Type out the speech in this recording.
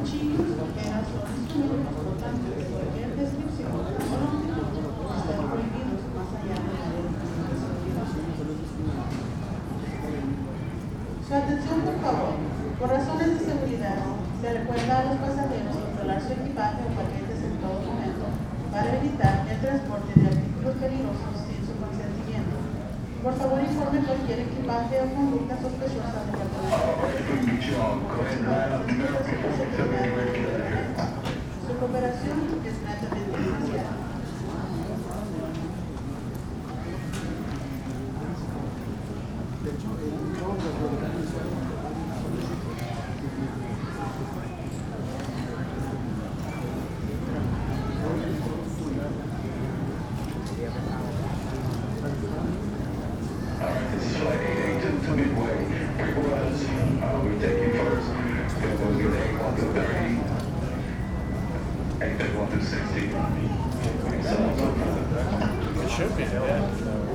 cuchillos, tijeras o instrumentos cortantes de cualquier descripción o longitud están prohibidos más allá de la ley. Su atención, por favor. Por razones de seguridad, se recuerda a los pasajeros controlar su equipaje o paquetes en todo momento para evitar el transporte de artículos peligrosos sin su consentimiento. Por favor, informe cualquier equipaje o conducta sospechosa de Su cooperación es gratamente apreciada. It should be, yeah.